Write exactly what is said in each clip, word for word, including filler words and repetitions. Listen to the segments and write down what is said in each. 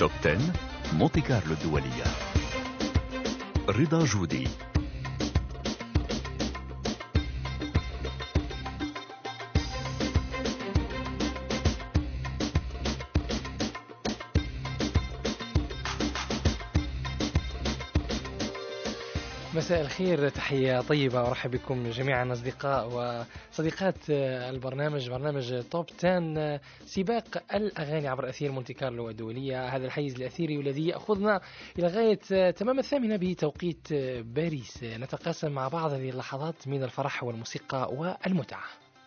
توب عشرة مونتي كارلو الدولية. رضا جودي. مساء الخير، تحية طيبة ورحب بكم جميعا أصدقاء وصديقات البرنامج، برنامج توب عشرة، سباق الأغاني عبر أثير مونتي كارلو الدولية. هذا الحيز الأثيري والذي يأخذنا إلى غاية تمام الثامنة بتوقيت باريس، نتقاسم مع بعض هذه اللحظات من الفرح والموسيقى والمتعة.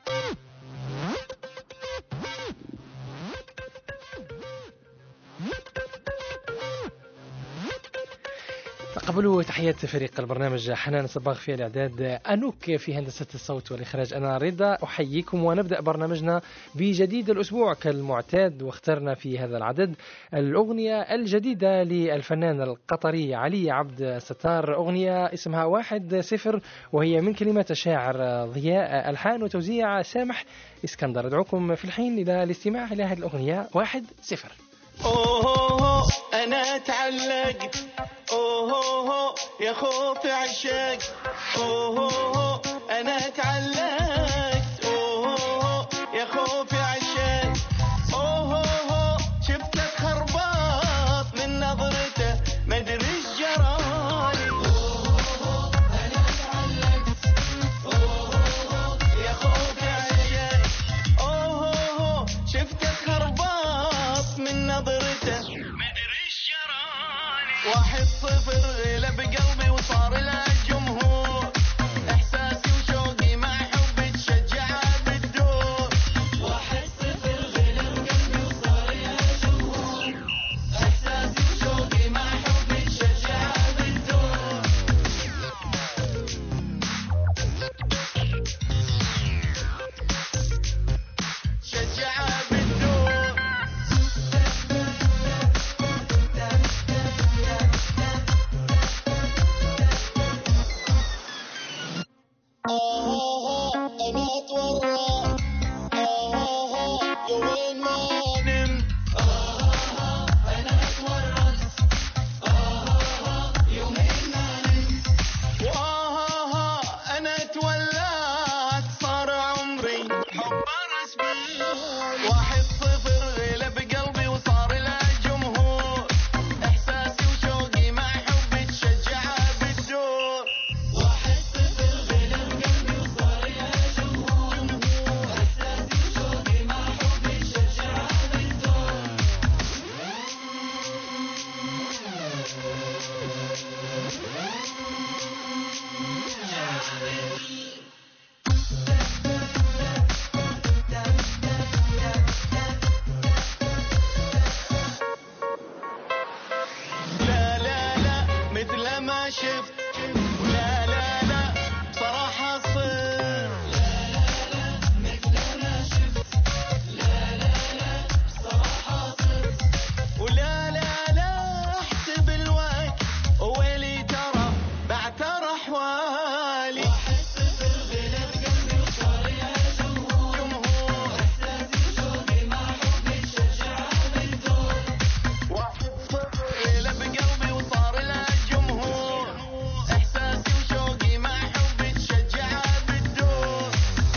قبلوا تحيات فريق البرنامج، حنان صباغ في الإعداد، أنوك في هندسة الصوت والإخراج، أنا رضا أحييكم. ونبدأ برنامجنا بجديد الأسبوع كالمعتاد، واخترنا في هذا العدد الأغنية الجديدة للفنان القطري علي عبد الستار، أغنية اسمها واحد صفر، وهي من كلمات الشاعر ضياء، ألحان وتوزيع سامح اسكندر. أدعوكم في الحين إلى الاستماع إلى هذه الأغنية واحد صفر. أوه أنا تعلقت، أوه يا خوفي عشق، أوه أنا تعلقت، أوه يا خوفي عشق، أوه شفتك خرباط من نظرته مدري ايش جرالي، أوه أنا تعلقت، أوه يا خوفي عشق، أوه شفتك خرباط من نظرته مدري ايش جرالي. واحد صفر غلب قلبي وصار له جمهور، احساسي وشوقي مع حبي تشجع بالدور. واحد صفر غلب قلبي وصار له جمهور، احساسي وشوقي مع حبي تشجع بالدور. شجع بالدور. آه أنا أتورط، آه يومين ما نمت، آه أنا أتورط، آه يومين ما نمت، وآه أنا تولعت صار عمري حب رسمي. واحد صفر غلب قلبي وصار له جمهور، إحساسي وشوقي مع حبي تشجع بالدور. واحد صفر غلب قلبي وصار له جمهور، إحساسي وشوقي مع حبي تشجع بالدور. لا لا لا مثل ما شفت، لا لا لا بصراحة صر، لا لا لا مثل ما شفت، لا لا لا بصراحة صر، ولا لا لا احسب الوقت ويلي ترى بعتر احوالي. واحد صفر غلب قلبي وصار له جمهور، احساسي وشوقي مع حبي تشجع بالدور. واحد صفر غلب قلبي وصار له جمهور، احساسي وشوقي مع حبي تشجع بالدور.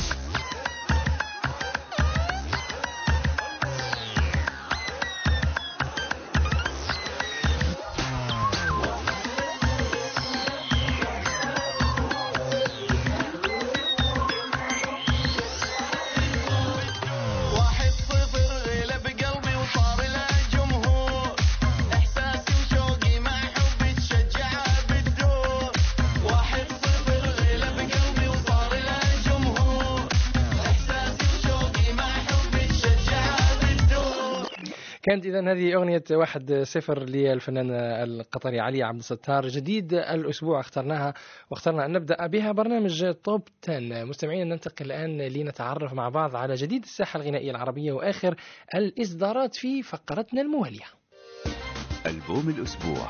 واحد صفر غلب قلبي وصار له جمهور، احساسي وشوقي مع حبي تشجع بالدور. واحد صفر غلب قلبي وصار له جمهور، احساسي وشوقي مع حبي تشجع بالدور. كانت إذن هذه أغنية واحد صفر للفنان القطري علي عبد الستار، جديد الأسبوع اخترناها واخترنا أن نبدأ بها برنامج توب عشرة. مستمعين، ننتقل الآن لنتعرف مع بعض على جديد الساحة الغنائية العربية وآخر الإصدارات في فقرتنا الموالية. ألبوم الأسبوع.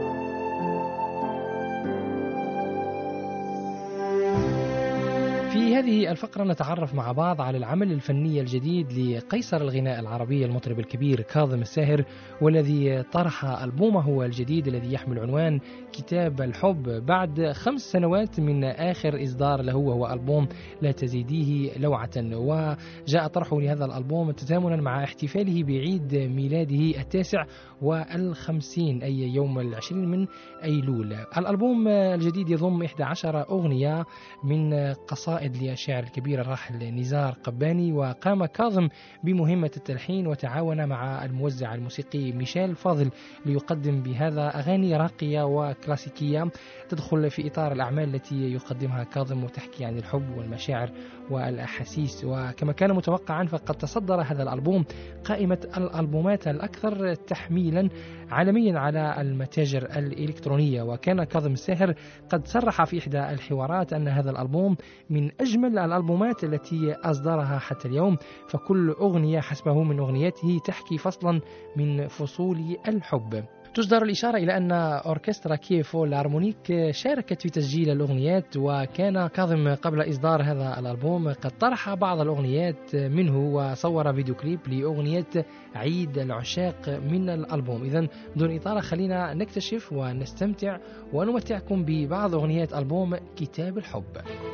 في في هذه الفقرة نتعرف مع بعض على العمل الفني الجديد لقيصر الغناء العربي المطرب الكبير كاظم الساهر، والذي طرح ألبومه الجديد الذي يحمل عنوان كتاب الحب بعد خمس سنوات من آخر إصدار له، وهو ألبوم لا تزيديه لوعة. وجاء طرحه لهذا الألبوم تزامنا مع احتفاله بعيد ميلاده التاسع والخمسين، أي يوم العشرين من أيلول. الألبوم الجديد يضم إحدى عشرة أغنية من قصائد للشاعر الكبير الراحل نزار قباني، وقام كاظم بمهمة التلحين وتعاون مع الموزع الموسيقي ميشيل فاضل ليقدم بهذا أغاني راقية وكلاسيكية تدخل في إطار الأعمال التي يقدمها كاظم وتحكي عن الحب والمشاعر والأحاسيس. وكما كان متوقعا فقد تصدر هذا الألبوم قائمة الألبومات الأكثر تحميلا عالميا على المتاجر الإلكترونية. وكان كاظم الساهر قد صرح في إحدى الحوارات أن هذا الألبوم من أجمل الألبومات التي أصدرها حتى اليوم، فكل أغنية حسبه من أغنياته تحكي فصلا من فصول الحب. تصدر الإشارة إلى أن أوركسترا كيفو الهارمونيك شاركت في تسجيل الأغنيات، وكان كاظم قبل إصدار هذا الألبوم قد طرح بعض الأغنيات منه وصور فيديو كليب لأغنية عيد العشاق من الألبوم. إذن دون إطالة خلينا نكتشف ونستمتع ونمتعكم ببعض أغنيات ألبوم كتاب الحب.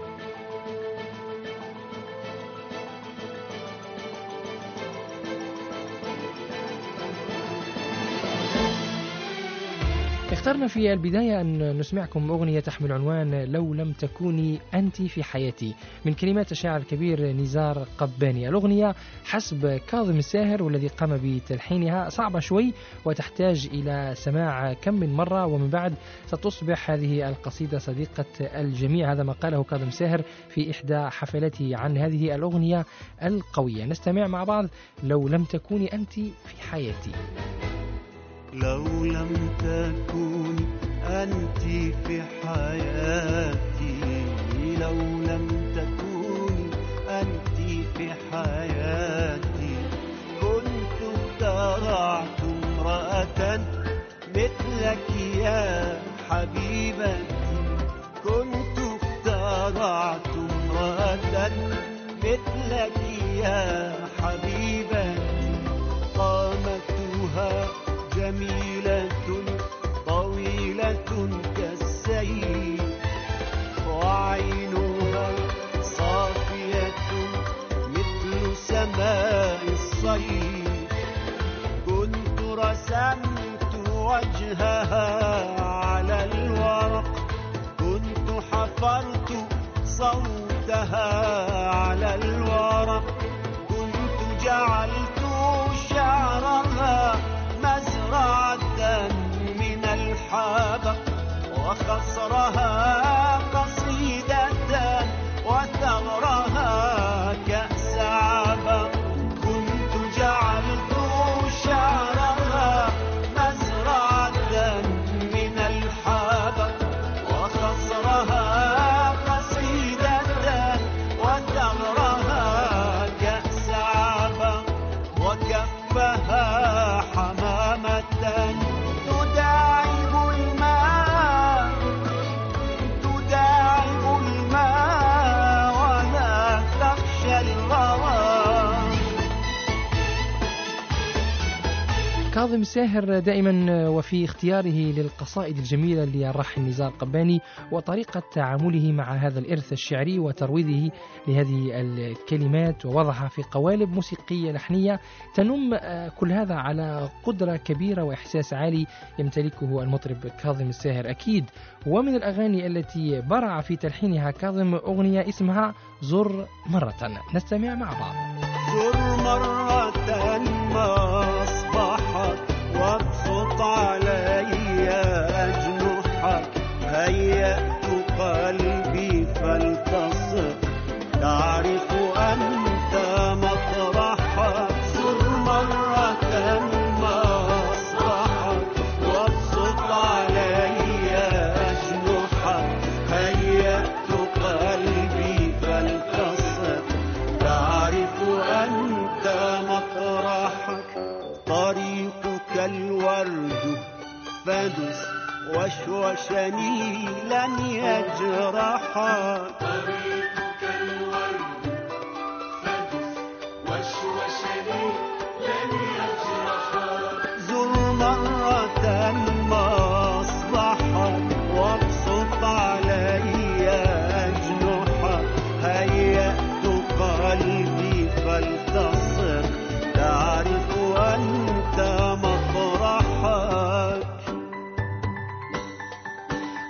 اخترنا في البداية أن نسمعكم أغنية تحمل عنوان لو لم تكوني أنت في حياتي من كلمات الشاعر الكبير نزار قباني. الأغنية حسب كاظم الساهر والذي قام بتلحينها صعبة شوي وتحتاج إلى سماع كم من مرة، ومن بعد ستصبح هذه القصيدة صديقة الجميع. هذا ما قاله كاظم الساهر في إحدى حفلاته عن هذه الأغنية القوية. نستمع مع بعض لو لم تكوني أنت في حياتي. لو لم تكوني أنت في حياتي، لو لم تكوني أنت في حياتي، كنت ابتغعت امرأة مثلك يا حبيبتي، كنت ابتغعت امرأة مثلك يا حبيبتي، قامتها جميلة طويلة كالسيل، وعينها صافية مثل سماء الصيف، كنت رسمت وجهها على الورق، كنت حفرت صوتها على الورق، كنت جعلت شعرها مزرعة من الحبق، وخصرها قصيدة وثغرها كأس عبق، كنت جعلت شعرها مزرعة من الحبق، وخصرها قصيدة وثغرها كأس عبق، وكفها حمامة تداعب الماء، تداعب الماء ولا تخشى الغرام. كاظم الساهر دائما وفي اختياره للقصائد الجميلة للراحل نزار قباني وطريقة تعامله مع هذا الإرث الشعري وترويضه لهذه الكلمات ووضعها في قوالب موسيقية لحنية تنم كل هذا على قدرة كبيرة وإحساس عالي يمتلكه المطرب كاظم الساهر أكيد. ومن الأغاني التي برع في تلحينها كاظم أغنية اسمها زر مرة، نستمع مع بعض. زر مرة ما أصبحت وابسط علي أجنحك، هيأت قلبي فلتصق، تعرف أنت مطرحك. زر مرة ما أصبحت وابسط علي أجنحك، هيأت قلبي فلتصق، تعرف أنت مطرحك. طريقك الورد فدس وشوشني لن يجرحك، طريقك الورد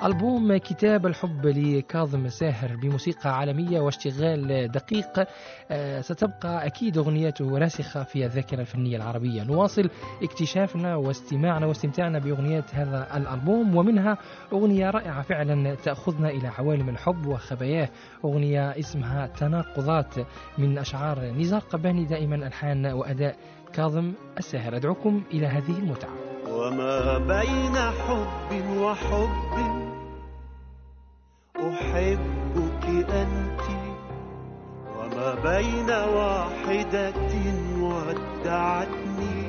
ألبوم كتاب الحب لكاظم ساهر بموسيقى عالمية واشتغال دقيق، ستبقى أكيد أغنيته راسخة في الذاكرة الفنية العربية. نواصل اكتشافنا واستماعنا واستمتاعنا بأغنيات هذا الألبوم، ومنها أغنية رائعة فعلا تأخذنا إلى عوالم الحب وخباياه، أغنية اسمها تناقضات من أشعار نزار قباني، دائما ألحان وأداء كاظم الساهر. أدعوكم إلى هذه المتعة. وما بين حب وحب أحبك أنت، وما بين واحدة ودعتني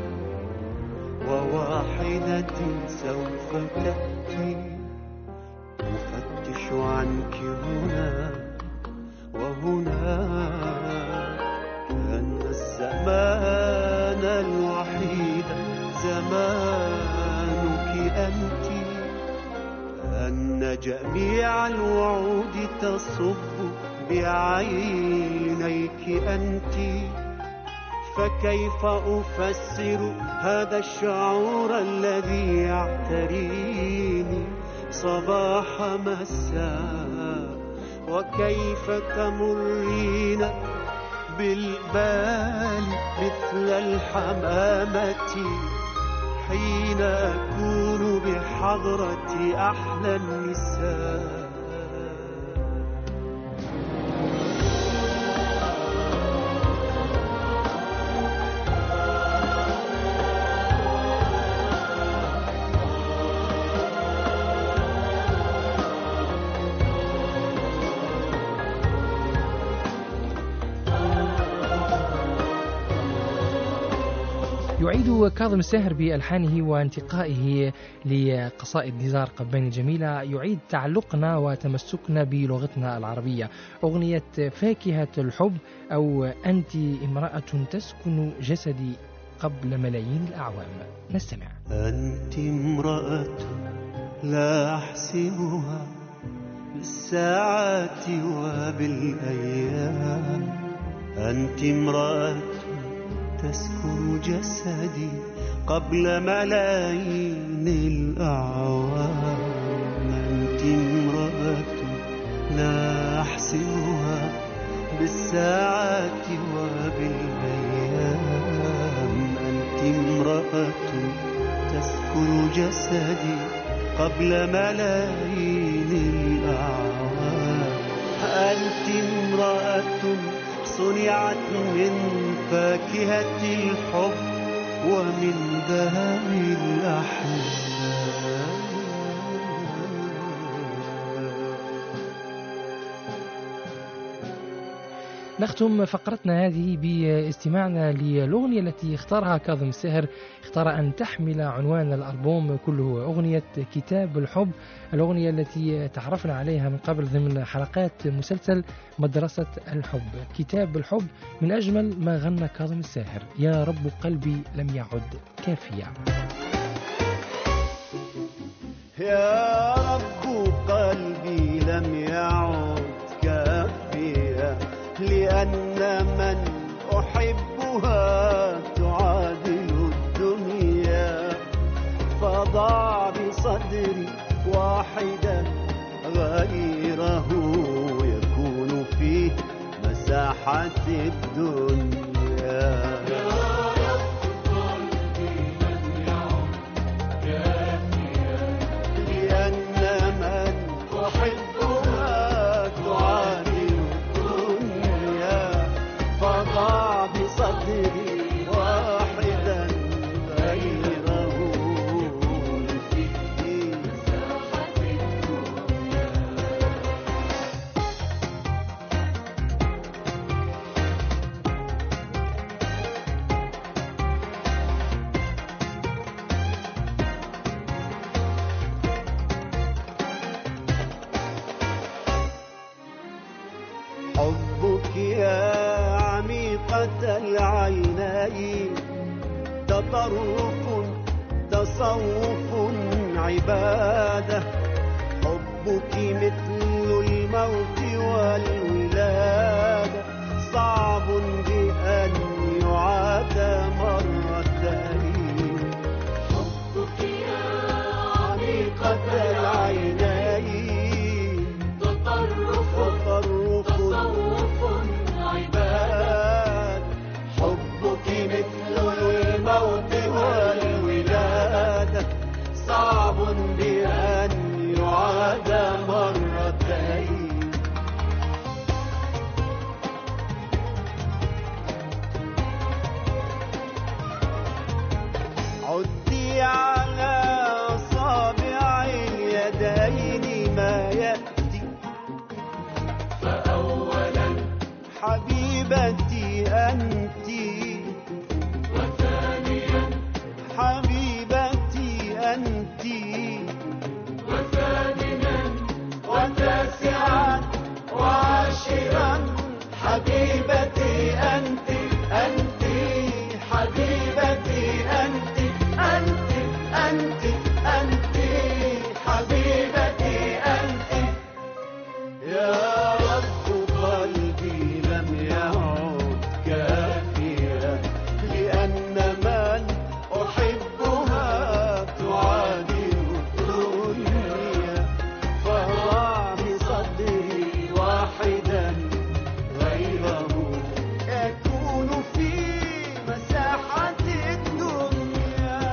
وواحدة سوف تأتي، أفتش عنك هنا وهنا، كأن الزمان الوحيد زمانك أنت، أن جميع الوعود تصب بعينيك أنت، فكيف أفسر هذا الشعور الذي يعتريني صباح مساء، وكيف تمرين بالبال مثل الحمامة حين أكون بحضرة أحلى النساء. يعيد كاظم الساهر بألحانه وانتقائه لقصائد نزار قباني الجميلة، يعيد تعلقنا وتمسكنا بلغتنا العربية. أغنية فاكهة الحب أو أنت امرأة تسكن جسدي قبل ملايين الأعوام. نستمع. أنت امرأة لا أحسبها بالساعات وبالأيام، أنت امرأة تسكن جسدي قبل ملايين الأعوام، أنت امرأة لا أحسبها بالساعات وبالأيام، أنت امرأة تسكن جسدي قبل ملايين الأعوام، أنت امرأة صنعت من فاكهة الحب ومن ذهب الأحلام. نختم فقرتنا هذه باستماعنا للأغنية التي اختارها كاظم الساهر، اختار أن تحمل عنوان الألبوم كله، أغنية كتاب الحب، الأغنية التي تعرفنا عليها من قبل ضمن حلقات مسلسل مدرسة الحب. كتاب الحب من أجمل ما غنى كاظم الساهر. يا رب قلبي لم يعد كافيا. يا رب قلبي لم يعد كافيا، لأن من أحبها تعادل الدنيا، فضع بصدري واحدا غيره يكون فيه مساحة الدنيا. حبك يا عميقة العينين تطرف تصوف عبادة، حبك مثل الموت والولادة، صعب بأن يعاد مرتين. حبك يا عميقة العينين حبيبتي أنت وثانيا حبيبتي أنت وثامنا وتاسعا وعاشرا حبيبتي أنت أنت حبيبتي أنت أنت أنت أنت حبيبتي أنت يا رب قلبي لم يعد كافيا لأن من أحبها تعادل الدنيا فاضع بصدري واحدا غيره يكون في مساحة الدنيا.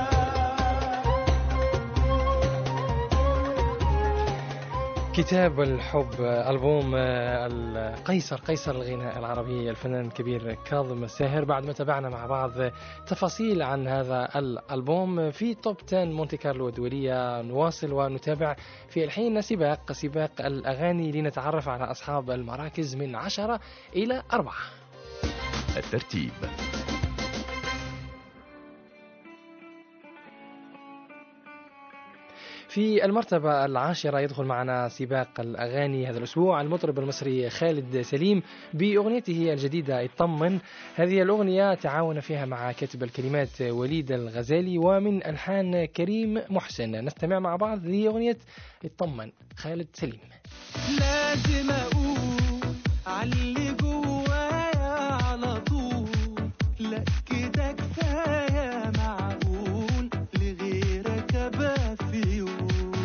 كتاب الحب، ألبوم القيصر قيصر الغناء العربي الفنان الكبير كاظم الساهر. بعد ما تابعنا مع بعض تفاصيل عن هذا الألبوم في توب عشرة مونتي كارلو الدولية، نواصل ونتابع في الحين سباق سباق الأغاني لنتعرف على أصحاب المراكز من عشرة إلى أربعة. الترتيب: في المرتبة العاشرة يدخل معنا سباق الأغاني هذا الأسبوع المطرب المصري خالد سليم بأغنيته الجديدة اطمن. هذه الأغنية تعاون فيها مع كاتب الكلمات وليد الغزالي ومن ألحان كريم محسن. نستمع مع بعض لأغنية اطمن خالد سليم. لازم أقول علي جوايا على طول، لا كده كفاية معقول لغيرك أبقى في يوم.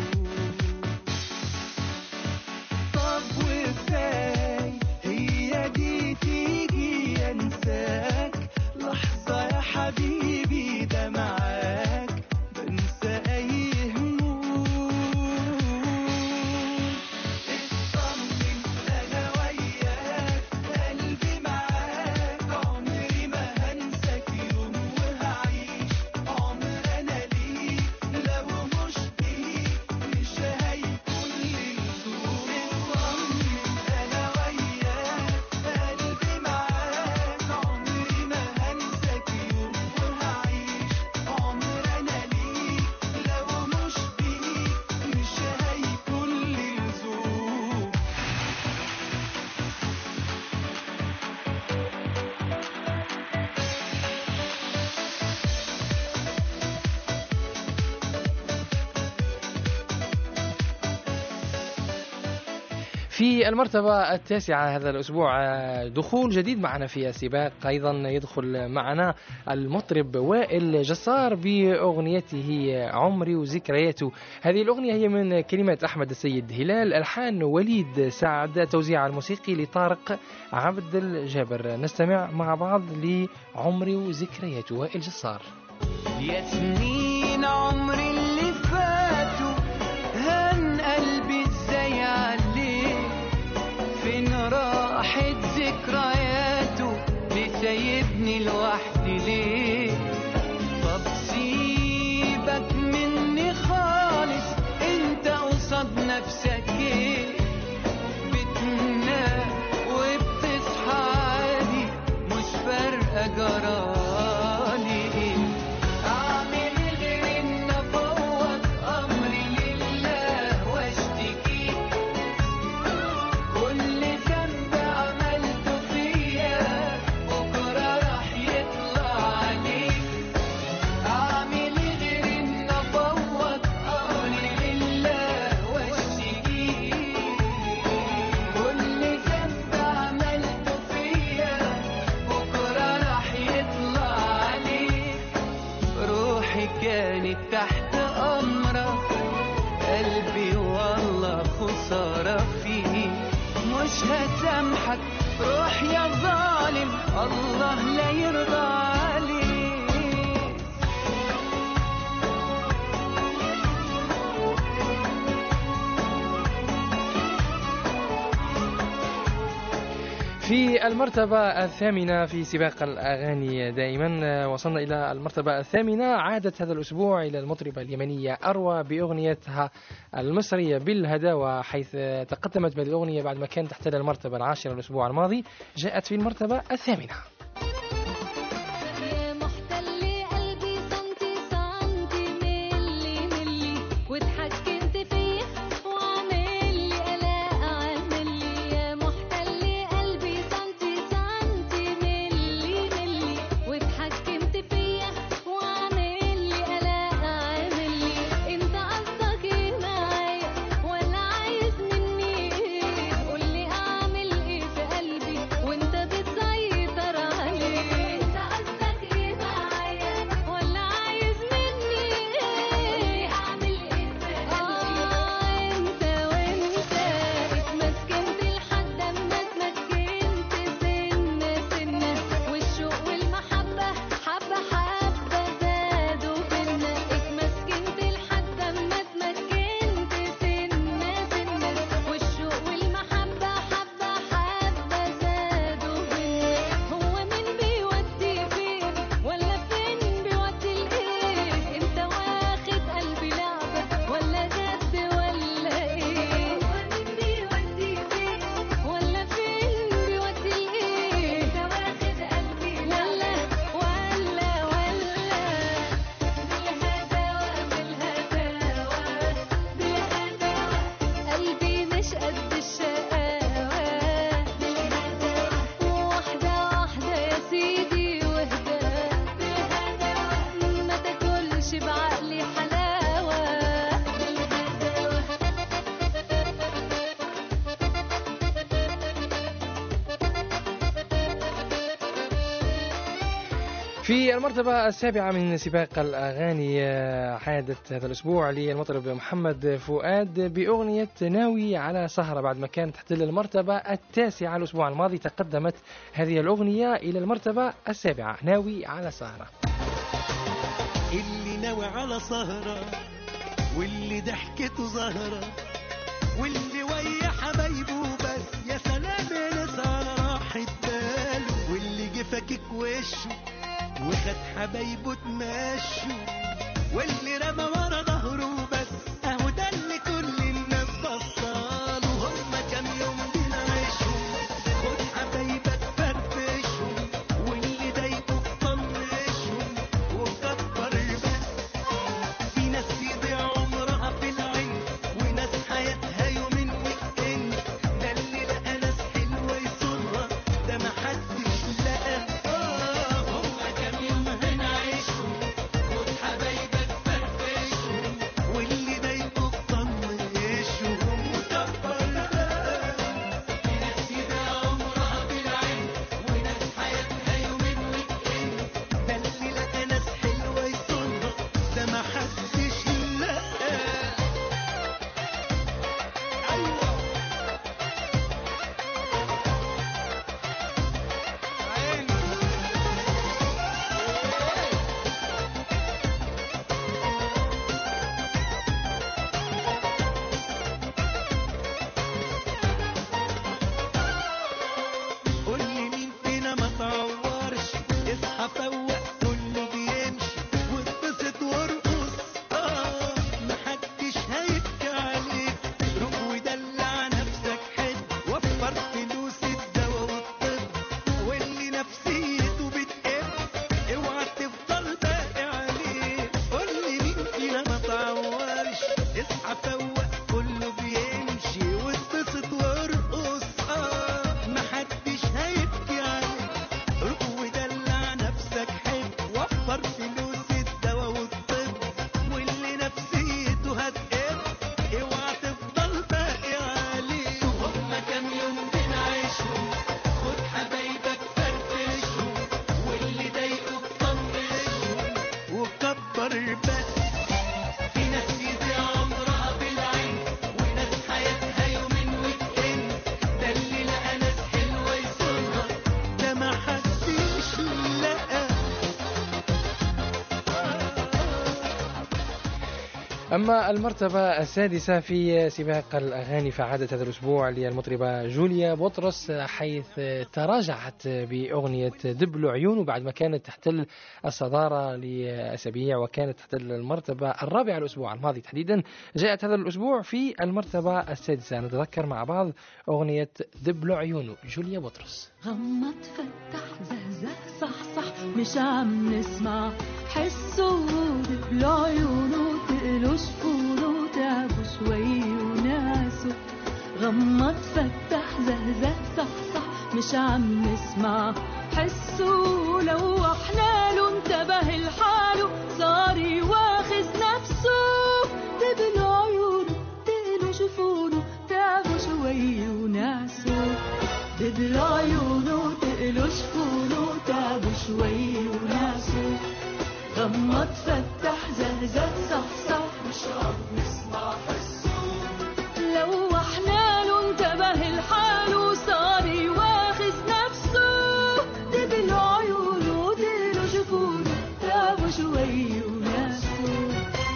طب وإزاي هي دي تيجي أنساك لحظة يا حبيبي ده معاك بنسى أي هموم. اطمن أنا وياك قلبي معاك عمري ما هنساك يوم وهعيش عمر أنا ليك لو مش بيك مش هيكون لي لزوم. اطمن أنا وياك قلبي معاك عمري ما هنساك يوم وهعيش عمر أنا ليك لو مش بيك مش هيكون لي لزوم. في المرتبة التاسعة هذا الأسبوع دخول جديد معنا في السباق، أيضا يدخل معنا المطرب وائل جسار بأغنيته عمري وذكرياته. هذه الأغنية هي من كلمات أحمد السيد هلال، ألحان وليد سعد، توزيع الموسيقي لطارق عبد الجابر. نستمع مع بعض لعمري وذكرياته وائل جسار. يا سنين عمري اللي فاتوا هان قلبي ازاي عليك، فين راحت ذكرياته لسايبني لوحدي ليه. طب سيبك مني خالص انت قصاد نفسك ايه، بتنام وبتصحى عادي مش فارقة جرالي ايه. اعمل غير ان افوض امري لله واشتكي كل ذنب عملته فيا بكره راح يطلع عليك. اعمل غير ان افوض امري لله واشتكي كل ذنب عملته فيا بكره راح يطلع عليك. روحي كانت تحت أمرك قلبي والله خسارة فيه مش هسامحك روح يا ظالم الله لا يرضى عليك. في المرتبة الثامنة في سباق الأغاني دائما وصلنا إلى المرتبة الثامنة. عادت هذا الأسبوع إلى المطربة اليمنية أروى بأغنيتها المصرية بالهداوة، حيث تقدمت بهذه الأغنية بعد ما كانت تحتل المرتبة العاشرة الأسبوع الماضي، جاءت في المرتبة الثامنة. في المرتبة السابعة من سباق الأغاني عادت هذا الأسبوع للمطرب محمد فؤاد بأغنية ناوي على سهرة، بعد ما كانت تحتل المرتبة التاسعة الأسبوع الماضي تقدمت هذه الأغنية إلى المرتبة السابعة. ناوي على سهرة. اللي ناوي على سهرة واللي ضحكته زهرة واللي ويا حبايبه بس يا سلام ناس على راحة باله، واللي جه فاكك وشه وخد حبايبه تمشوا، واللي رمى ورا ظهره بس اهو ده اللي كل الناس بصاله. هما كام يوم بنعيشهم خد حبايبك فرفشهم، واللي ضايقوك طنشهم وكبر بس. في ناس يضيع عمرها في العين وناس حياتها يومين ويكند، ده اللي لقى ناس حلوة يسرها ده محدش لقى. هما كام يوم هنعيشهم خد حبايبك فرفشهم، أما المرتبة السادسة في سباق الأغاني فعادت هذا الأسبوع للمطربة جوليا بطرس، حيث تراجعت بأغنية دبل عيون، وبعد ما كانت تحتل الصدارة لأسابيع وكانت تحتل المرتبة الرابعة الأسبوع الماضي تحديدا، جاءت هذا الأسبوع في المرتبة السادسة. نتذكر مع بعض أغنية دبل عيون جوليا بطرس. غمض فتح زهزه صح صح مش عم نسمع حسه دبل عيونه تقلو شفونه تعبوا شوي وناسه. غمض فتح زهزه صح صح مش عم نسمع حسه لو احنا له انتبه لحاله صار يواخذ نفسه. دبل عيونه تقلو شفونه تعبوا شوي وناسه. دبل عيونه تقلو شفونه تعبوا شوي وناسه. غمض فتح زهزه صح صح مش عم نسمع حسه لو احنا له انتبه لحاله صار يواخذ نفسه. دبل عيونه تقلو شفونه تعبوا شوي وناسه.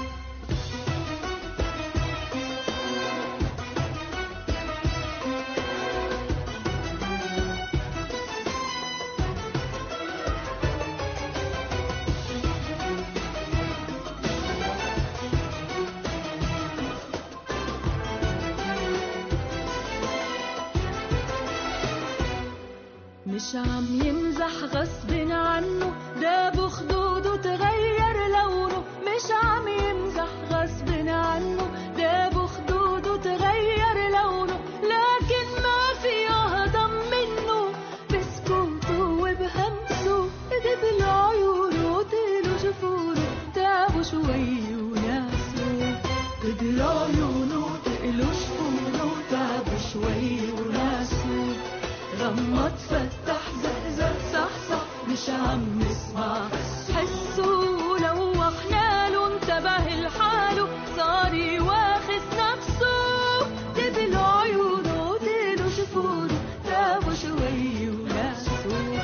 مش عم يمزح غصب عنه داب خدوده تغير لونه. مش عم يمزح غصب عنه داب خدوده تغير لونه. لكن ما في هضم منه بسكوته وبهمسه. دبل عيونه تقلو شفونه تعبوا شوي وناسه. دبل عيونه تقلو شفونه تعبوا شوي وناسه. غمض فتح زهزه صح صح مش عم نسمع حسه لو احنا له انتبه لحاله صار يواخذ نفسه. دبل عيونه تقلو شفونه تعبوا شوي وناسه.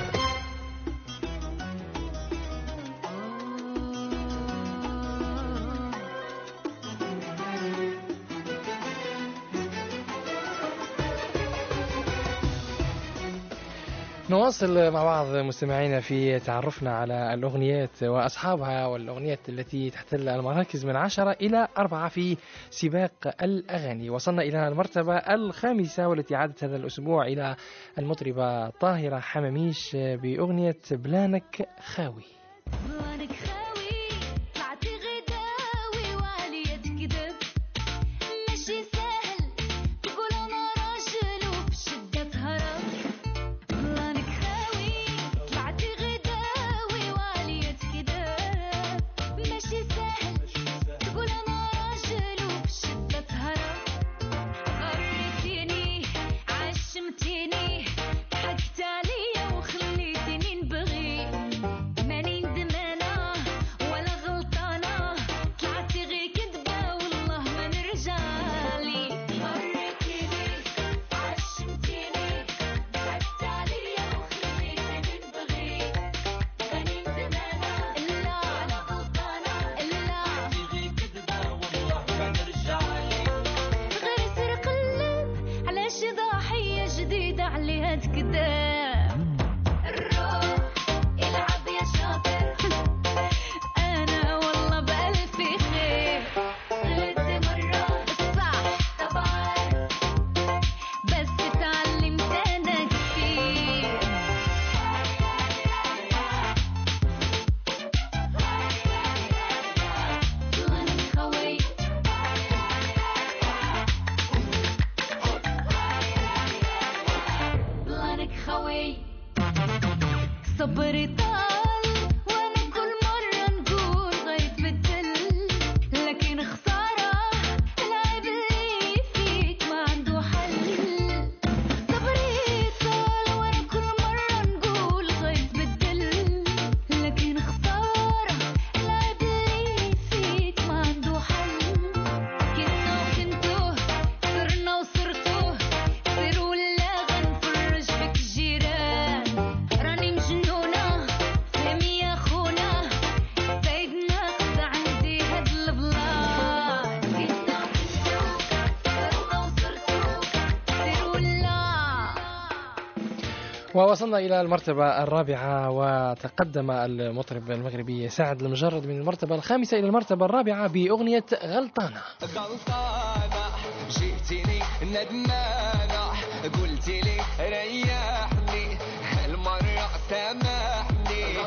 نواصل مع بعض مستمعينا في تعرفنا على الأغنيات وأصحابها والأغنيات التي تحتل المراكز من عشرة إلى أربعة في سباق الأغاني. وصلنا إلى المرتبة الخامسة والتي عادت هذا الأسبوع إلى المطربة طاهرة حماميش بأغنية بلانك خاوي. بلانك خاوي طلعتي غداوي وعلية كذب ماشي سهل تقول أنا راجل وبشدة هرب. بلانك خاوي طلعتي غداوي وعلية كذب ماشي سهل تقول أنا راجل وبشدة هرب. غريتيني عشمتيني ضحكت عليا وخليتيني نبغي. ماني ندمانة ولا غلطانة طلعتي غير كدبة والله ما نرجعلي. غريتيني عشمتيني ضحكت عليا وخليتيني نبغي. ماني ندمانة لا ولا غلطانة لا غير كدبة والله ما نرجعلي. غير سرق اللب على شي ضحية جديدة عليها تكذب. الروح العب يا شاطر أنا والله بألف خير. غلطت مرة صح طبعا بس اتعلمت أنا كتير. بلانك خوي بلانك خوي صبري طال وانا كل مرة نقول غيتبدل. لكن خسارة العيب اللي فيك ما عنده حل. صبري طال وانا كل مرة نقول غيتبدل. لكن خسارة العيب اللي فيك ما عنده حل. كنا وكنتو صرنا وصرتو سر ولا غنفرج فيك الجيران. راني مجنونة ووصلنا إلى المرتبة الرابعة، وتقدم المطرب المغربي سعد المجرد من المرتبة الخامسة إلى المرتبة الرابعة بأغنية غلطانة. غلطانة جيتيني ندمانة قلتي لي ريحني هالمرة سامحني.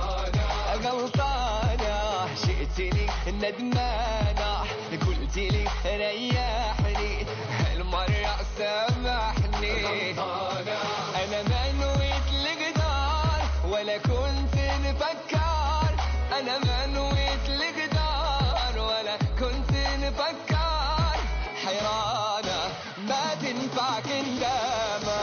غلطانة جيتيني ندمانة قلتي لي ريحني هالمرة سامحني. أنا ما نويت القدار ولا كنت نفكر، أنا ما نويت القدار ولا كنت نفكر، حيرانة ما تنفع كندامة.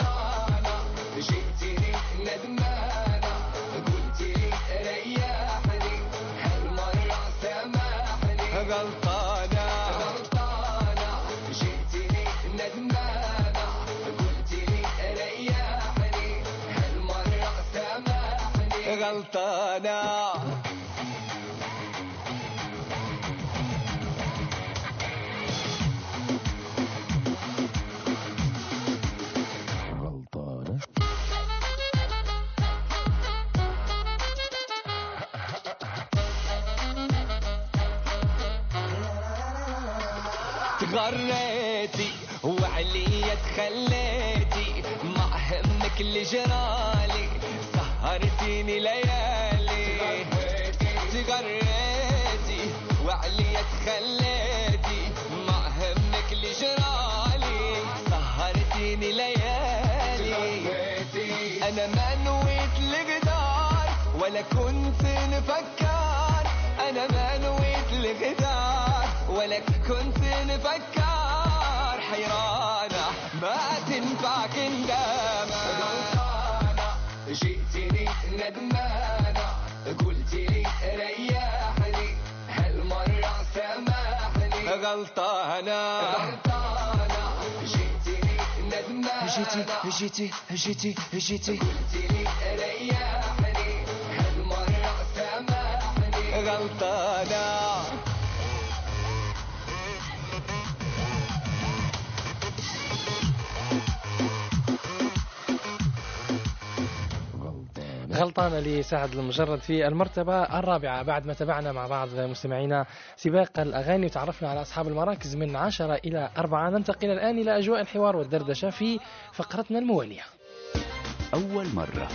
جيتيني ندمانة قلتي لي ريحني هالمرة سامحني. غلطانة غلطانة جيتيني ندمانة قلتي لي ريحني هالمرة سامحني. غلطانة. تغريتي وعليا تخليتي ما همك اللي جرالي سهرتيني ليالي. تغريتي وعليا تخليتي ما همك اللي جرالي سهرتيني ليالي. انا ما نويت القدار ولا كنت نفكر، انا ما نويت القدار ولا كنت نفكر، حيرانة ما تنفع كندامة. غلطانة جيتيني ندمانة قلتي لي ريحني هالمرة سامحني. غلطانة غلطانة جيتيني ندمانة جيتي جيتي جيتي جيتي قلتي لي ريحني هالمرة سامحني. غلطانة. غلطانة لسعد المجرد في المرتبة الرابعة. بعد ما تابعنا مع بعض مستمعينا سباق الأغاني وتعرفنا على أصحاب المراكز من عشرة إلى أربعة، ننتقل الآن إلى أجواء الحوار والدردشة في فقرتنا الموالية. أول مرة.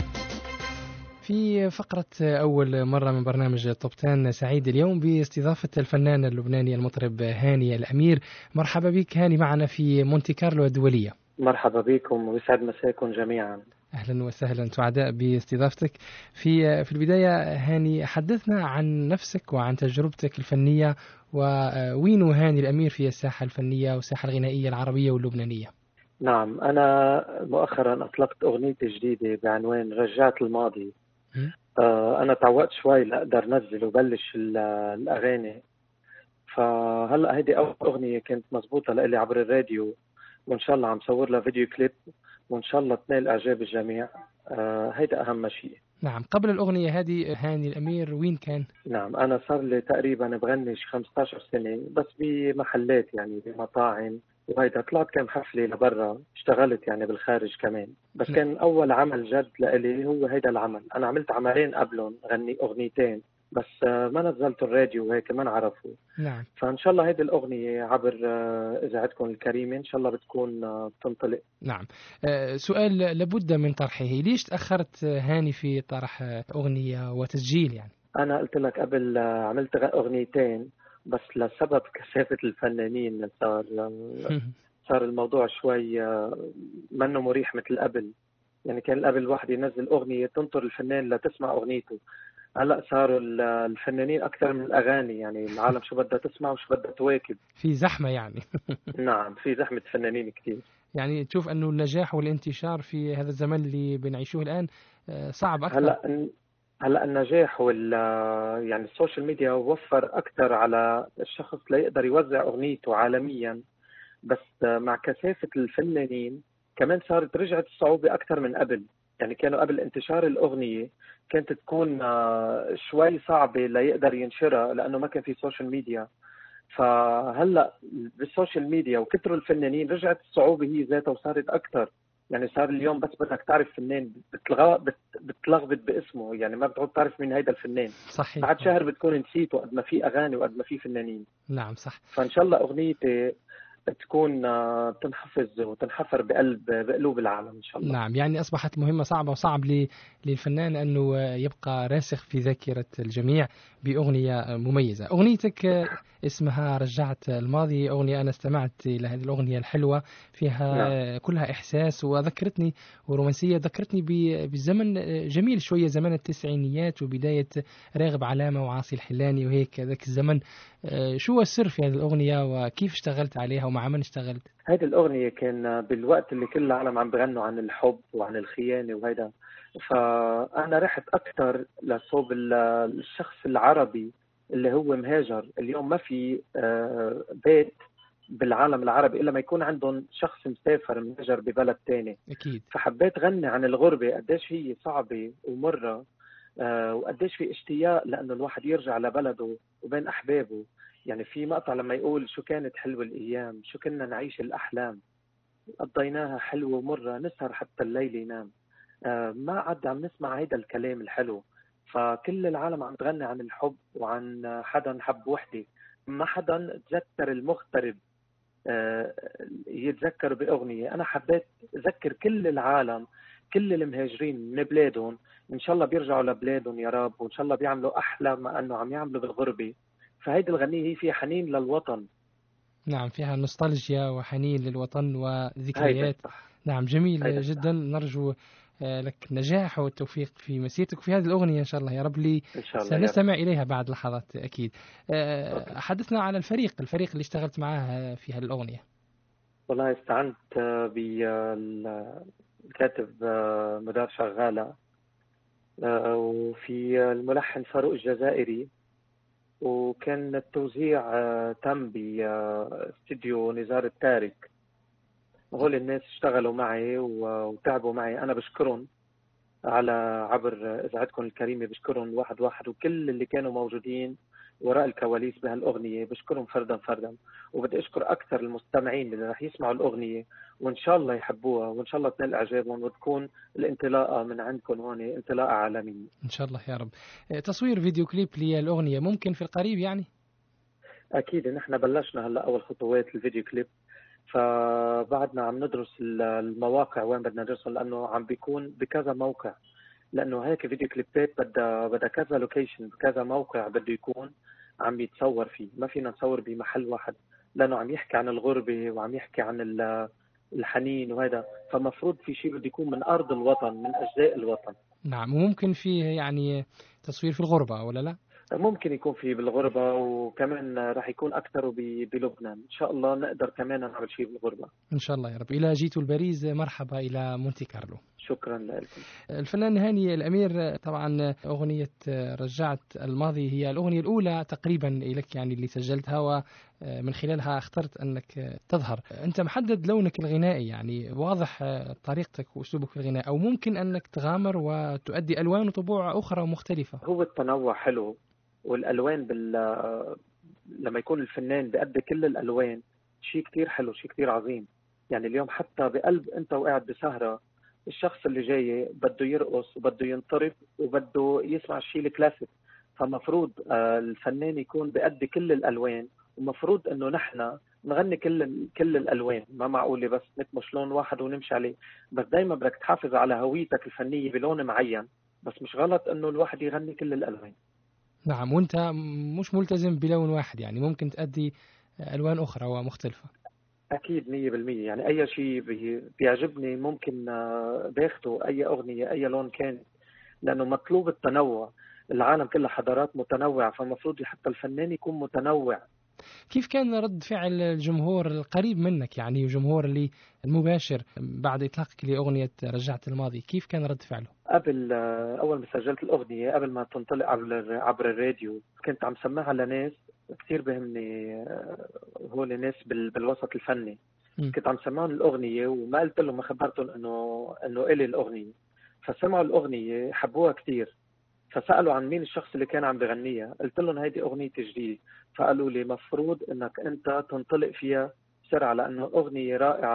في فقرة أول مرة من برنامج توب عشرة سعيد اليوم باستضافة الفنان اللبناني المطرب هاني الأمير. مرحبا بك هاني معنا في مونتي كارلو الدولية. مرحبا بكم ويسعد مساكم جميعا. أهلا وسهلا، سعداء باستضافتك. في في البداية هاني حدثنا عن نفسك وعن تجربتك الفنية، ووين هاني الأمير في الساحة الفنية والساحة الغنائية العربية واللبنانية. نعم، أنا مؤخرا أطلقت أغنيتي جديدة بعنوان رجعت الماضي. آه أنا تعودت شوي لأقدر نزل وبلش الأغاني، فهلأ هيدي أول أغنية كانت مزبوطة لإلي عبر الراديو، وإن شاء الله عم صور لها فيديو كليب وإن شاء الله تنال إعجاب الجميع. آه هيدا أهم شيء. نعم، قبل الأغنية هذه هاني الأمير وين كان؟ نعم، أنا صار لي تقريبا بغني خمسة عشر سنة بس بمحلات، يعني بمطاعم وهيدا. طلعت كم حفلة لبرا، اشتغلت يعني بالخارج كمان، بس كان أول عمل جد لإلي هو هيدا العمل. أنا عملت عملين قبلهم، غني أغنيتين بس ما نزلت الراديو وهيك ما نعرفوا. نعم. فإن شاء الله هيدي الأغنية عبر إذاعتكم الكريمة إن شاء الله بتكون بتنطلق. نعم. أه سؤال لابد من طرحه، ليش تأخرت هاني في طرح أغنية وتسجيل؟ يعني أنا قلت لك قبل عملت أغنيتين بس لسبب كثافة الفنانين صار صار الموضوع شوي منه مريح مثل قبل. يعني كان قبل الواحد ينزل أغنية تنطر الفنان لتسمع أغنيته، هلا صاروا الفنانين أكثر من الأغاني، يعني العالم شو بدها تسمع وشو بدها تواكب. في زحمة يعني. نعم، في زحمة فنانين كتير. يعني تشوف أنه النجاح والانتشار في هذا الزمن اللي بنعيشوه الآن صعب أكثر. هلا هلا النجاح وال يعني السوشيال ميديا وفر أكثر على الشخص ليقدر يوزع أغنيته عالميا، بس مع كثافة الفنانين كمان صارت رجعت الصعوبة أكثر من قبل. يعني كانوا قبل انتشار الأغنية كانت تكون شوي صعبة ليقدر ينشرها لأنه ما كان في سوشيال ميديا. فهلأ بالسوشيال ميديا وكتروا الفنانين رجعت الصعوبة هي ذاتها وصارت أكثر. يعني صار اليوم بس بدك تعرف فنان بتلغى بت... بتلخبط باسمه، يعني ما بتعود تعرف مين هيدا الفنان. صحيح. بعد شهر بتكون نسيته قد ما في اغاني وقد ما في فنانين. نعم صح. فان شاء الله اغنيتي تكون آه، تنحفظ وتنحفر بقلب بقلوب العالم ان شاء الله. نعم، يعني أصبحت مهمة صعبة، وصعب ل- للفنان أنه يبقى راسخ في ذاكرة الجميع بأغنية مميزة. أغنيتك اسمها رجعت الماضي، أغنية أنا استمعت إلى هذه الأغنية الحلوة، فيها نعم. كلها إحساس وذكرتني ورومانسية، ذكرتني ب- بزمن جميل شوية، زمن التسعينيات وبداية راغب علامة وعاصي الحلاني وهيك ذاك الزمن. آه، شو هو السر في هذه الأغنية وكيف اشتغلت عليها ومع من اشتغلت؟ هيدي الأغنية كان بالوقت اللي كل العالم عم بغنوا عن الحب وعن الخيانة وهيدا، فأنا رحت أكثر لصوب ال- الشخص العربي اللي هو مهاجر. اليوم ما في آه، بيت بالعالم العربي إلا ما يكون عندهم شخص مسافر مهاجر ببلد تاني. أكيد. فحبيت غني عن الغربة قديش هي صعبة ومرة، آه، وقديش في اشتياق لأنه الواحد يرجع لبلده وبين أحبابه. يعني في مقطع لما يقول شو كانت حلوة الأيام، شو كنا نعيش الأحلام، قضيناها حلوة ومرة، نسهر حتى الليل ينام. آه، ما عاد عم نسمع هيدا الكلام الحلو. فكل العالم عم تغني عن الحب وعن حدا حب وحدة. ما حدا تذكر المغترب آه، يتذكر بأغنية. أنا حبيت أذكر كل العالم، كل المهاجرين من بلادهم، إن شاء الله بيرجعوا لبلادهم يا رب، وإن شاء الله بيعملوا أحلى ما أنه عم يعملوا بالغربة. فهيدي الغنية هي فيها حنين للوطن. نعم، فيها نوستالجيا وحنين للوطن هيدا وذكريات. صح. نعم جميل هيدا جدا. نرجو آه، لك نجاح والتوفيق في مسيرتك في هذه الأغنية إن شاء الله يا رب، لي إن شاء الله يا رب. سنستمع إليها بعد لحظات أكيد. آه، أوكي. حدثنا على الفريق الفريق اللي اشتغلت معاه في هذه الأغنية. والله استعنت آه، بالكاتب آه، مدار شغالة، آه، وفي الملحن فاروق الجزائري، وكان التوزيع آه، تم باستديو نزار التارك. وهول الناس اشتغلوا معي و- وتعبوا معي، أنا بشكرهم على عبر إذاعتكم الكريمة، بشكرهم واحد واحد، وكل اللي كانوا موجودين وراء الكواليس بهالأغنية بشكرهم فردا فردا. وبدي أشكر أكثر المستمعين اللي رح يسمعوا الأغنية وإن شاء الله يحبوها، وإن شاء الله تنال إعجابهم، وتكون الانطلاقة من عندكم هون انطلاقة عالمية. إن شاء الله يا رب. آه، تصوير فيديو كليب للأغنية ممكن في القريب يعني؟ أكيد نحن بلشنا هلا أول خطوات الفيديو كليب، فبعدنا عم ندرس ال- المواقع وين بدنا ندرسهم، لأنه عم بيكون بكذا موقع. لأنه هيك فيديو كليبات بدها بدها كذا لوكيشن، بكذا موقع بده يكون عم يتصور فيه. ما فينا نصور بمحل واحد، لأنه عم يحكي عن الغربة وعم يحكي عن ال- الحنين وهذا. فمفروض في شيء بده يكون من أرض الوطن، من أجزاء الوطن. نعم، وممكن فيه يعني تصوير في الغربة ولا لا؟ ممكن يكون في بالغربة، وكمان راح يكون أكثر ب- بلبنان. إن شاء الله نقدر كمان نعمل شيء بالغربة. إن شاء الله يا رب. إلى جيتوا الباريس مرحبا إلى مونتي كارلو. شكرا لكم. الفنان هاني الأمير، طبعا أغنية رجعت الماضي هي الأغنية الأولى تقريبا لك يعني اللي سجلتها، ومن خلالها اخترت أنك تظهر. أنت محدد لونك الغنائي، يعني واضح طريقتك وأسلوبك في الغناء، أو ممكن أنك تغامر وتؤدي ألوان وطبوع أخرى مختلفة؟ هو التنوع حلو، والألوان بال لما يكون الفنان بيأدي كل الألوان شيء كتير حلو، شيء كتير عظيم. يعني اليوم حتى بقلب أنت وقاعد بسهرة، الشخص اللي جاي بده يرقص وبده ينطرب وبده يسمع الشيء الكلاسيك. فمفروض آه، الفنان يكون بيأدي كل الألوان، ومفروض إنه نحن نغني كل كل الألوان. ما معقولة بس نكمش لون واحد ونمشي عليه. بس دايما بدك تحافظ على هويتك الفنية بلون معين، بس مش غلط إنه الواحد يغني كل الألوان. نعم، وأنت مش ملتزم بلون واحد، يعني ممكن تؤدي ألوان أخرى ومختلفة. أكيد مية بالمية. يعني أي شيء بي- بيعجبني ممكن آه، باخده، أي أغنية أي لون كان، لأنه مطلوب التنوع. العالم كله حضارات متنوعة، فمفروض حتى الفنان يكون متنوع. كيف كان رد فعل الجمهور القريب منك، يعني الجمهور اللي المباشر بعد إطلاقك لأغنية رجعت الماضي؟ كيف كان رد فعله؟ قبل آه، أول ما سجلت الأغنية، قبل ما تنطلق عبر عبر الراديو، كنت عم سمعها لناس كثير بهمني، آه، هول ناس بال- بالوسط الفني. م. كنت عم سمعهم الأغنية وما قلت لهم، ما خبرتهم إنه إنه إلي الأغنية. فسمعوا الأغنية حبوها كثير، فسألوا عن مين الشخص اللي كان عم بغنيها. قلت لهم هيدي أغنيتي جديد. فقالوا لي مفروض إنك أنت تنطلق فيها بسرعة، لأنه أغنية رائعة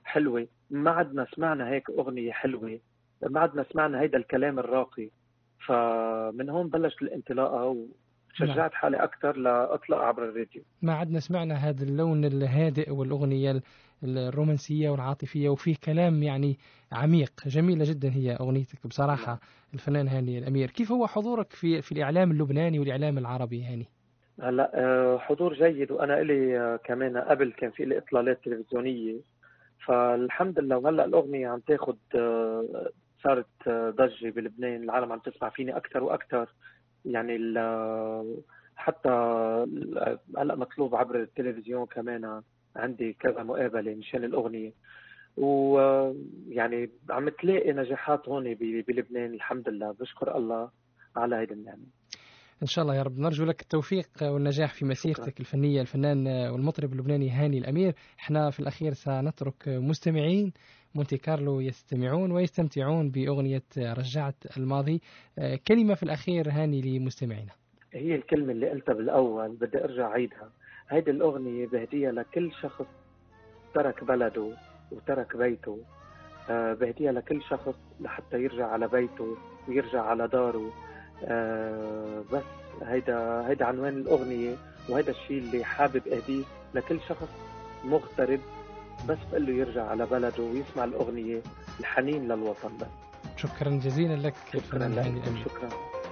حلوة، ما عدنا سمعنا هيك أغنية حلوة، ما عدنا سمعنا هيدا الكلام الراقي. فمن هون بلشت الانطلاقة وشجعت حالي أكثر لأطلق عبر الراديو. ما عدنا سمعنا هذا اللون الهادئ والأغنية ال- الرومانسية والعاطفية وفيه كلام يعني عميق. جميلة جدا هي أغنيتك بصراحة الفنان هاني الأمير. كيف هو حضورك في في الإعلام اللبناني والإعلام العربي هاني؟ هلا آه، حضور جيد، وأنا إلي آه، كمان قبل كان في لي إطلالات تلفزيونية، فالحمد لله. وهلا الأغنية عم تاخد آه، صارت آه، ضجة بلبنان، العالم عم تسمع فيني أكثر وأكثر. يعني ال- حتى ال- هلا مطلوب عبر التلفزيون كمان، عندي كذا مقابلة مشان الأغنية، ويعني عم تلاقي نجاحات هون ب- بلبنان الحمد لله، بشكر الله على هيدي النعمة. إن شاء الله يا رب. نرجو لك التوفيق والنجاح في مسيرتك الفنية. الفنان والمطرب اللبناني هاني الأمير. احنا في الأخير سنترك مستمعين مونتي كارلو يستمعون ويستمتعون بأغنية رجعت الماضي. آه، كلمة في الأخير هاني لمستمعينا. هي الكلمة اللي قلتها بالأول بدي أرجع عيدها. هيدي الأغنية بهدية لكل شخص ترك بلده وترك بيته، آه، بهدية لكل شخص لحتى يرجع على بيته ويرجع على داره. آه، بس هيدا هيدا عنوان الأغنية، وهيدا الشيء اللي حابب أهديه لكل شخص مغترب، بس بقول له يرجع على بلده ويسمع الأغنية، الحنين للوطن. بس شكرا جزيلا لك شكرا الفنان هاني لكم، الأمير. شكرا.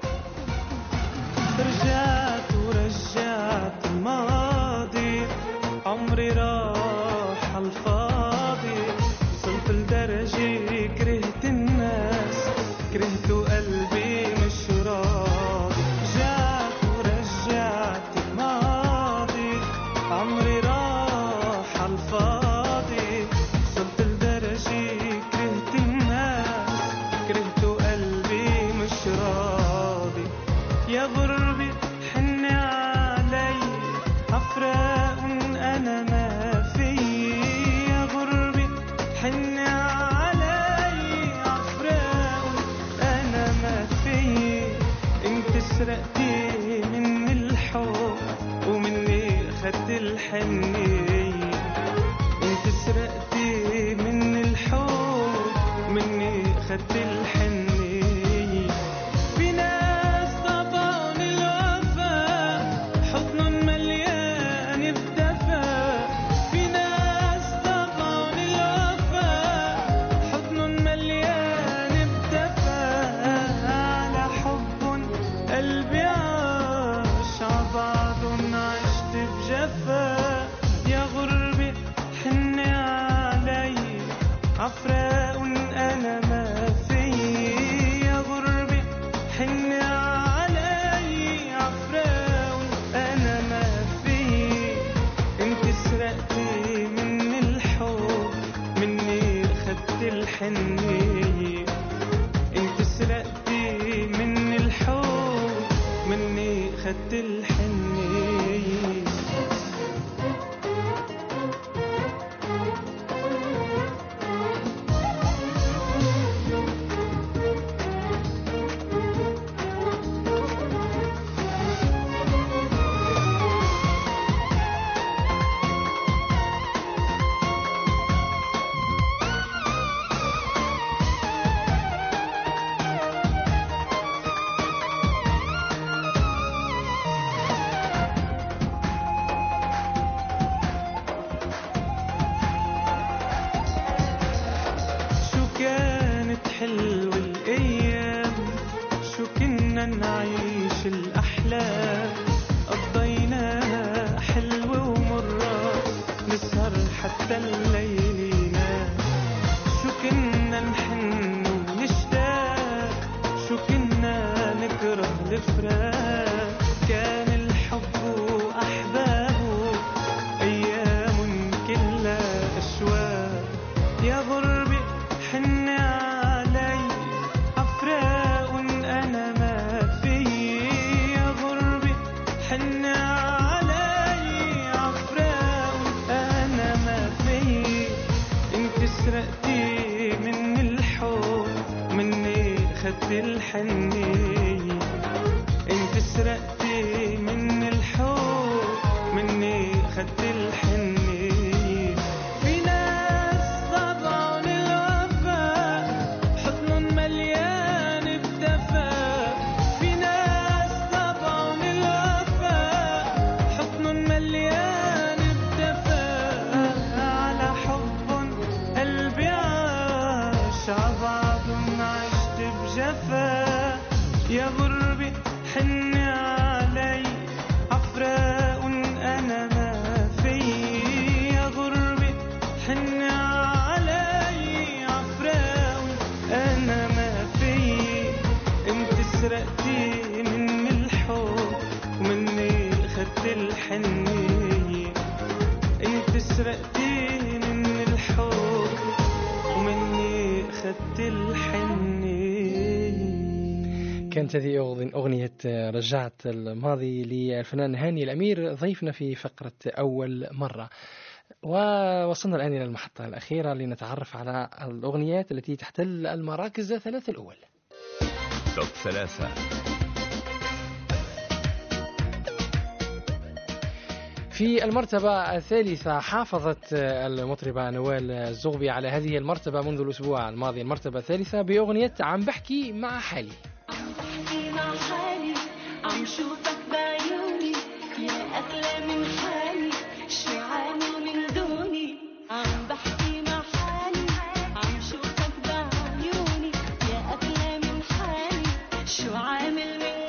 رجعت ورجعت الماضي، عمري راح عالفاضي، وصلت لدرجة كرهت الناس، كرهت قلبي مش راضي. رجعت ورجعت الماضي، عمري راح عالفاضي، وصلت لدرجة كرهت الناس، كرهت قلبي مش راضي. يا غربي حن علي، عفراق أنا ما في. يا غربي حن علي، عفراق أنا ما في. انت سرقتي من الحب ومني خدت الحنية، انت سرقتي من الحب ومني خدت الحنية. في ناس طبعون الوفا حضن مليان بدفا، في ناس طبعون الوفا حضن مليان بدفا، على حب قلبي عاش عبعضن عشت بجفا. يا غربي حن علي، عفراق أنا ما في. يا غربي حن علي، عفراق أنا ما في. انت سرقتي من الحب مني خدت الحنية، انت سرقتي من الحب مني خدت الحنية. شو كانت حلوة الأيام، شو كنا نعيش الأحلام، قضيناها حلوة ومرة، نسهر حتى الليل ينام. شو كنا نحن ونشتاق، شو كنا نكره الفراق، كان الحب وأحبابه أيام كلها أشواق. يا غربي حن علي، عفراق أنا ما في. يا غربي حن علي، عفراق أنا ما في. انت سرقتي من الحب مني خدت الحنية، انت سرقتي من الحب مني خدت الحنية. في ناس يا غربة حن علي عفراء أنا ما في، يا غربة حن علي عفراء أنا ما في. انت سرقتي من الحب ومني خدت الحنية، انت سرقتي من الحب ومني خدت الحنية. كانت هذه أغنية رجعت الماضي للفنان هاني الأمير ضيفنا في فقرة أول مرة. ووصلنا الآن إلى المحطة الأخيرة لنتعرف على الأغنيات التي تحتل المراكز الثلاث الأول. توب ثلاثة. في المرتبة الثالثة حافظت المطربة نوال الزغبي على هذه المرتبة منذ الأسبوع الماضي، المرتبة الثالثة بأغنية عم بحكي مع حالي. عم بحكي مع حالي، عم شوفك بعيوني، يا أغلى من حالي، شو عامل من دوني. عم بحكي مع حالي، عم شوفك بعيوني، يا أغلى من حالي، شو عامل من دوني.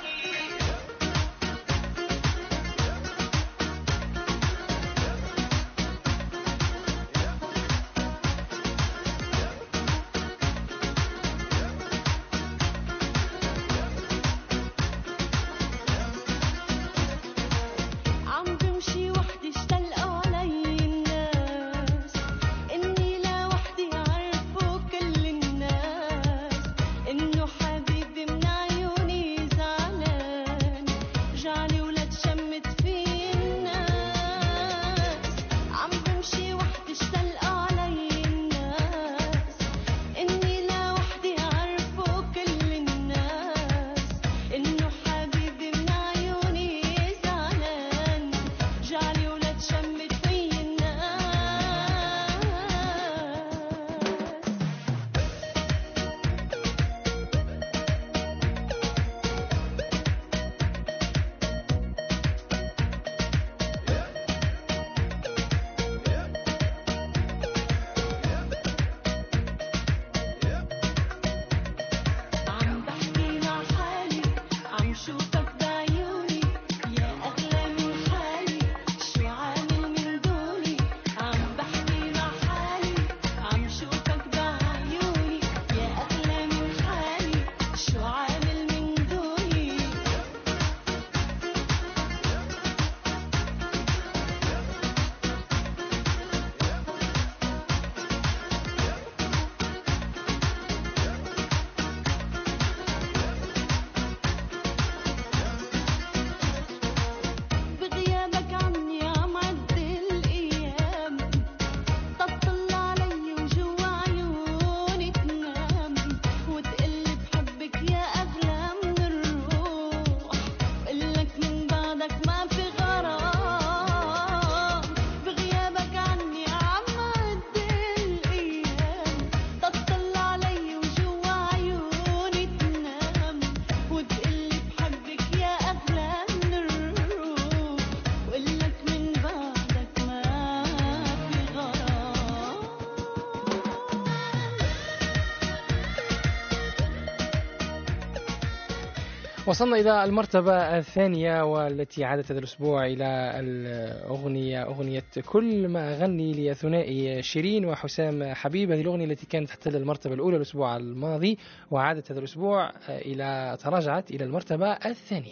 وصلنا إلى المرتبة الثانية والتي عادت هذا الأسبوع إلى الأغنية أغنية كل ما أغني لثنائي شيرين وحسام حبيب. هذه الأغنية التي كانت تحتل المرتبة الأولى الأسبوع الماضي وعادت هذا الأسبوع إلى تراجعت إلى المرتبة الثانية.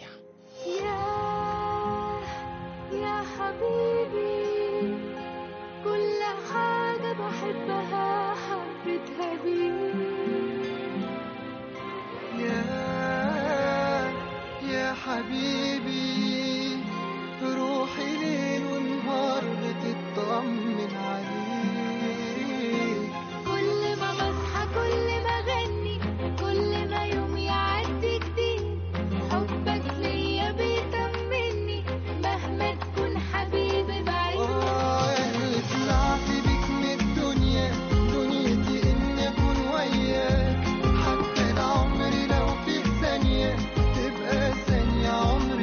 يا يا حبيبي كل حاجة بحبها حبيتها بيك. يا يا حبيبي روحي ليل ونهار بتطمن عليك. كل ما بصحى كل ما غني كل ما يوم يعدي جديد حبك ليا بيطمني مهما تكون حبيبي بعيد. اه اللي طلعت بيك من الدنيا دنيتي اني اكون وياك حتى العمر لو في ثانية تبقى ثانية عمر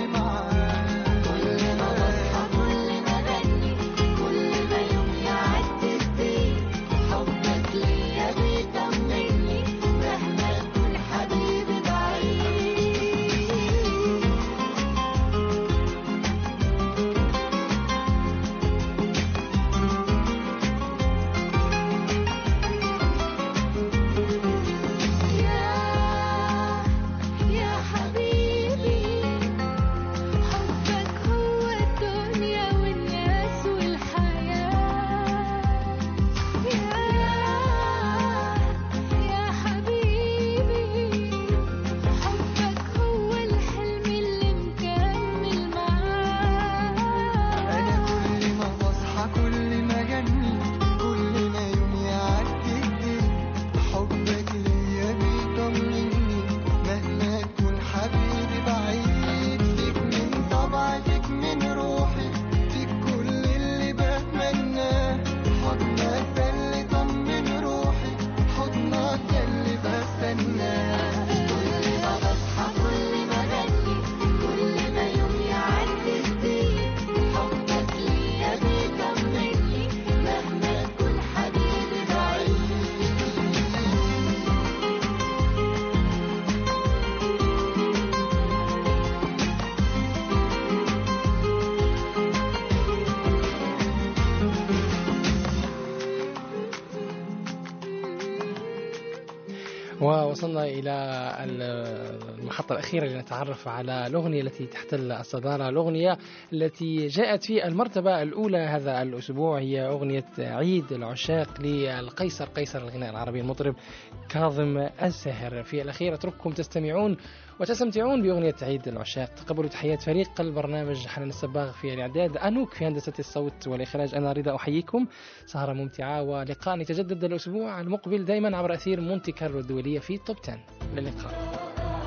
ووصلنا إلى المحطة الأخيرة لنتعرف على الأغنية التي تحتل الصدارة. الأغنية التي جاءت في المرتبة الأولى هذا الأسبوع هي أغنية عيد العشاق للقيصر قيصر الغناء العربي المطرب كاظم الساهر. في الأخير أترككم تستمعون وتستمتعون بأغنية عيد العشاق. تقبلوا تحيات فريق البرنامج، حنان الصباغ في الإعداد، أنوك في هندسة الصوت والإخراج، أنا رضا أحييكم. سهرة ممتعة ولقاء يتجدد الأسبوع المقبل دائما عبر أثير مونتي كارلو الدولية في توب عشرة. للقاء.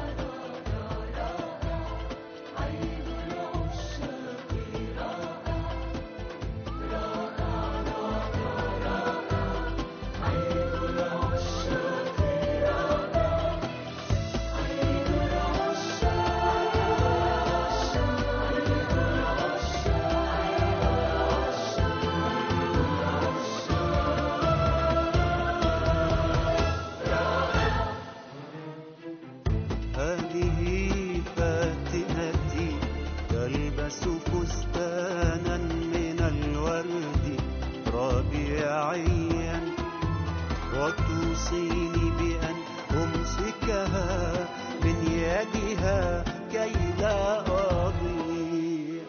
وتوصيني بأن أمسكها من يدها كي لا أضيع،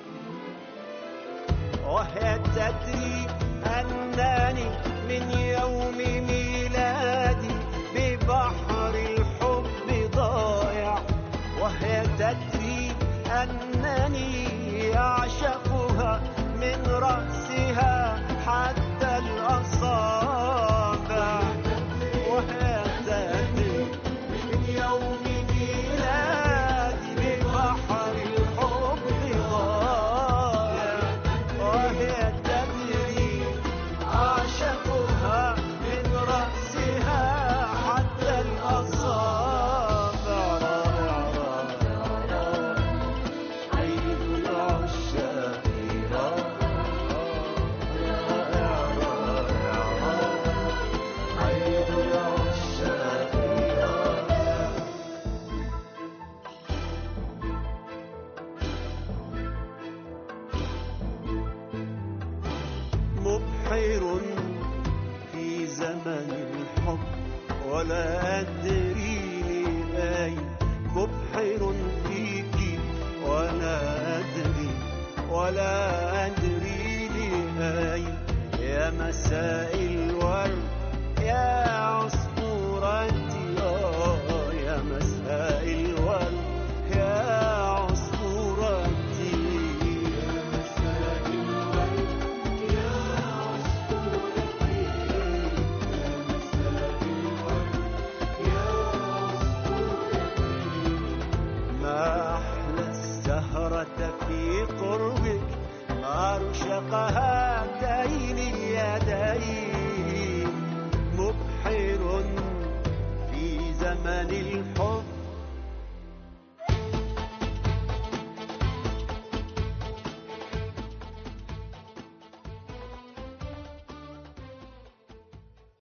وهي تدري أنني من يوم ميلادي ببحر الحب ضايع، وهي تدري أنني أعشقها من رأسها حتى الأصابع، وهي تدري من يوم ميلادي ببحر الحب ضايع، وهي تدري أعشقها من رأسها حتى الأصابع. عيد العشاق مبحر في زمن الحب ولا أدري أين، مبحر فيك ولا أدري ولا أدري لأين، يا مساء